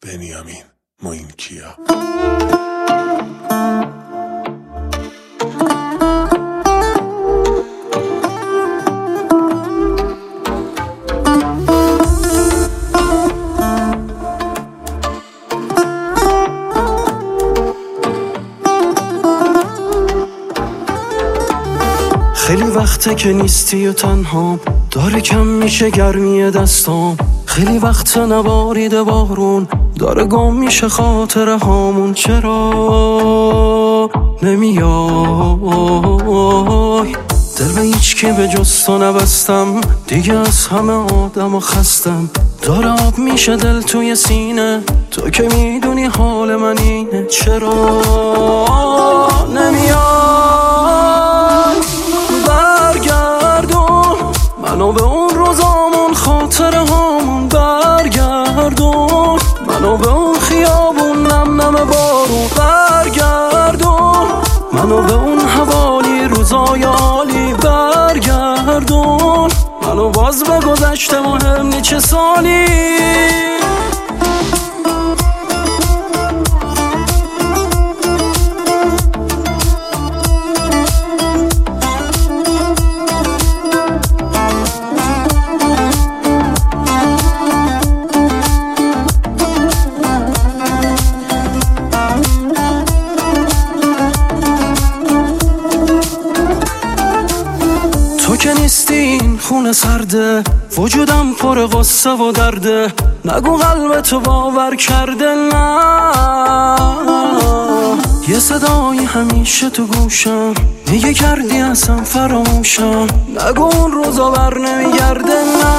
بنیامین موینکیا. خیلی وقته که نیستی و تنهام، داره کم میشه گرمی دستام. خیلی وقت نباریده بارون، داره گم میشه خاطره هامون. چرا نمیای؟ دل به هیچ کی به جز تو نبستم، دیگه از همه آدم و خستم. داره آب میشه دل توی سینه، تو که میدونی حال من اینه. چرا نمیای؟ برگردون منو به اون روزامون، خاطره هامون. برگردون منو به اون خیابون، نم نم بارون. برگردون منو به اون حوالی، روزای عالی. برگردون منو باز به گذشته، مهم نی چه سالی. تو که نیستی این خونه سرده، وجودم پر غصه و درده. نگو قلب تو باور کرده، نه. یه صدایی همیشه تو گوشم میگه کردی اصلا فراموشم. نگو اون روزا بر نمیگرده، نه.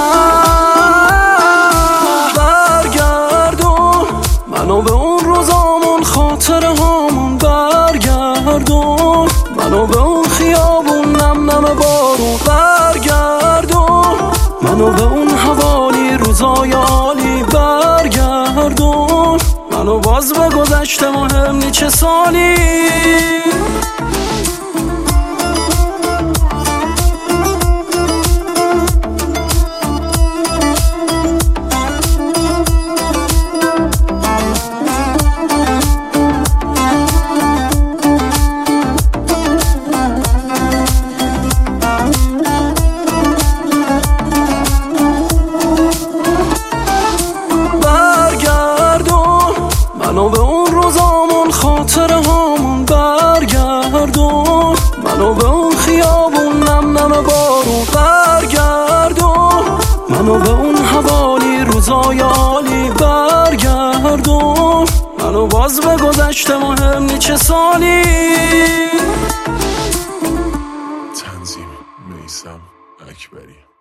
برگردون منو به اون روزامون، خاطره هامون. برگردون منو به اون خیابون، نم نم بارون. برگردون منو به اون حوالی، روزای عالی. برگردون منو باز به گذشته، مهم نی چه سالی. منو به اون روزامون، خاطره هامون. برگردون منو به اون خیابون، نم نم بارون. برگردون منو به اون حوالی، روزای عالی. برگردون منو باز به گذشته، مهم نی چه سالی. تنظیم میثم اکبری.